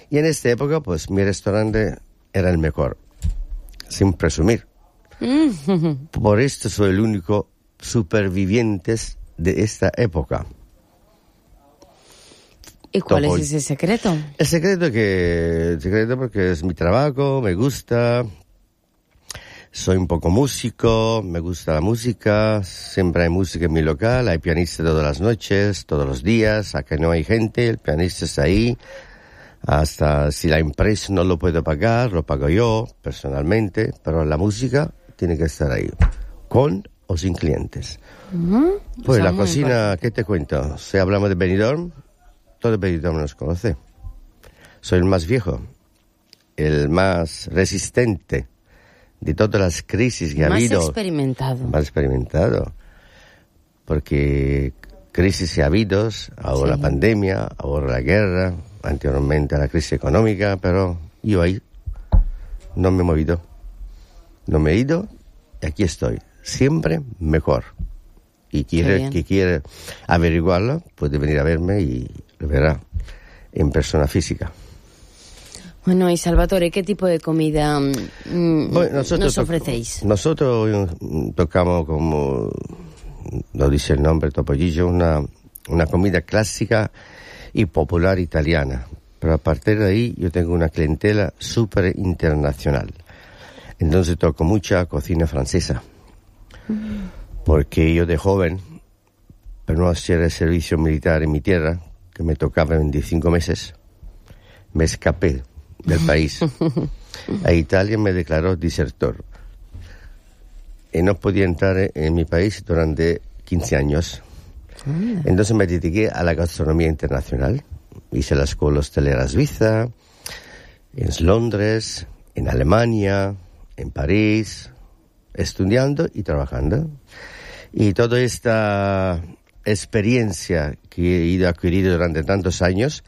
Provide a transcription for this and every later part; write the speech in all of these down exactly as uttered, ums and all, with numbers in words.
Y en esta época, pues mi restaurante era el mejor, sin presumir. Mm. Por esto soy el único superviviente de esta época. ¿Y cuál Topo. es ese secreto? El secreto que, el secreto porque es mi trabajo, me gusta, soy un poco músico, me gusta la música, siempre hay música en mi local, hay pianista todas las noches, todos los días, acá no hay gente, el pianista está ahí, hasta si la empresa no lo puedo pagar, lo pago yo personalmente, pero la música tiene que estar ahí, con o sin clientes. Uh-huh. Pues la cocina, importante. ¿Qué te cuento? Si hablamos de Benidorm, todo Benidorm nos conoce. Soy el más viejo, el más resistente de todas las crisis que más ha habido. Más experimentado. Más experimentado. Porque crisis que ha habido, ahora sí. La pandemia, ahora la guerra, anteriormente la crisis económica, pero yo ahí no me he movido. No me he ido y aquí estoy. Siempre mejor. Y quiere, que quiere averiguarlo, puede venir a verme y lo verá en persona física. Bueno, y Salvatore, ¿qué tipo de comida mmm, bueno, nos ofrecéis? To- nosotros tocamos, como lo dice el nombre, topollillo, una, una comida clásica y popular italiana. Pero a partir de ahí yo tengo una clientela súper internacional. Entonces toco mucha cocina francesa. Mm. Porque yo de joven, para no hacer el servicio militar en mi tierra, que me tocaba en veinticinco meses, me escapé del país. A Italia me declaró desertor. Y no podía entrar en mi país durante quince años. Entonces me dediqué a la gastronomía internacional. Hice la escuela hostelera suiza, en Londres, en Alemania, en París, estudiando y trabajando. Y toda esta experiencia que he ido adquiriendo durante tantos años,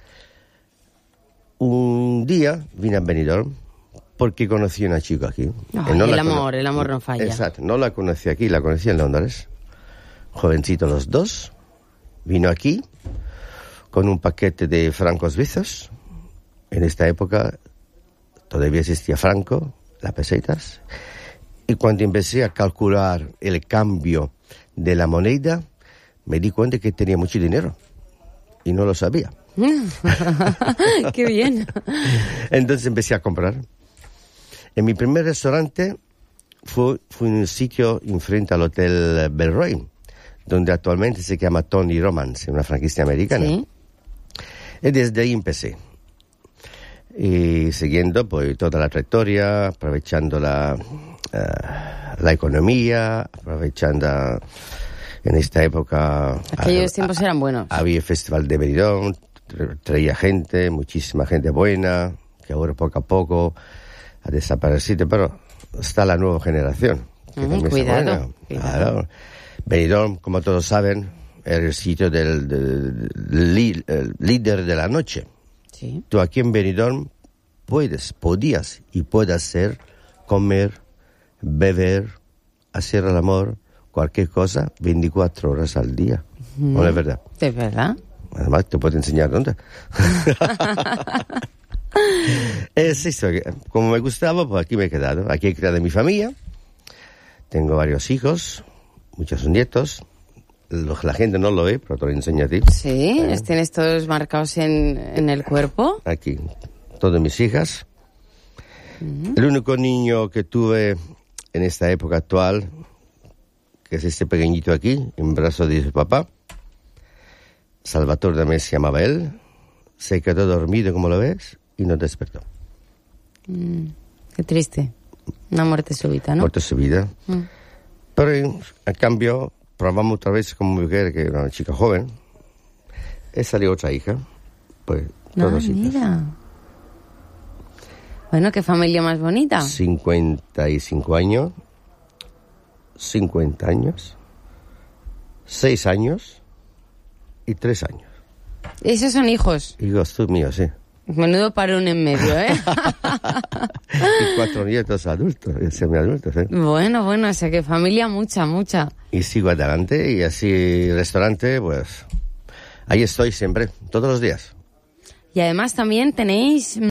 un día vine a Benidorm porque conocí a una chica aquí. Oh, no el amor, cono- el amor no falla. Exacto, no la conocí aquí, la conocí en Londres. Jovencito los dos, vino aquí con un paquete de francos suizos. En esta época todavía existía franco, las pesetas. Y cuando empecé a calcular el cambio de la moneda, me di cuenta que tenía mucho dinero. Y no lo sabía. ¡Qué bien! Entonces empecé a comprar. En mi primer restaurante fue, fue en un sitio enfrente al Hotel Belroy, donde actualmente se llama Tony Romance, una franquicia americana. ¿Sí? Y desde ahí empecé. Y siguiendo pues toda la trayectoria, aprovechando la, uh, la economía, aprovechando en esta época... Aquellos a, tiempos a, eran buenos. Había el Festival de Benidorm, traía gente, muchísima gente buena, que ahora poco a poco ha desaparecido, pero está la nueva generación. Que mm, cuidado, cuidado. Claro. Benidorm, como todos saben, era el sitio del, del, del, del líder de la noche. Sí. Tú aquí en Benidorm puedes, podías y puedes hacer, comer, beber, hacer el amor, cualquier cosa, veinticuatro horas al día. Mm. ¿No es verdad? ¿Es verdad? Además, te puedo enseñar dónde. Es esto, como me gustaba, pues aquí me he quedado. Aquí he creado mi familia. Tengo varios hijos, muchos nietos. La gente no lo ve, pero te lo enseño a ti. Sí, ¿eh? ¿Tienes todos marcados en, en el cuerpo? Aquí, todas mis hijas. Uh-huh. El único niño que tuve en esta época actual, que es este pequeñito aquí, en brazos de su papá, Salvatore también se llamaba él, se quedó dormido, como lo ves, y no despertó. Mm, qué triste. Una muerte súbita, ¿no? Muerte súbita. Mm. Pero, en, en cambio, probamos otra vez con mi mujer, que era una chica joven, y salió otra hija. Pues, no, mira. Bueno, qué familia más bonita. cincuenta y cinco años, cincuenta años, seis años y tres años. ¿Esos son hijos? Hijos tú míos, sí. Menudo parón en medio, ¿eh? Y cuatro nietos adultos, semiadultos, ¿eh? Bueno, bueno, o sea que familia mucha, mucha. Y sigo adelante, y así restaurante, pues ahí estoy siempre, todos los días. Y además también tenéis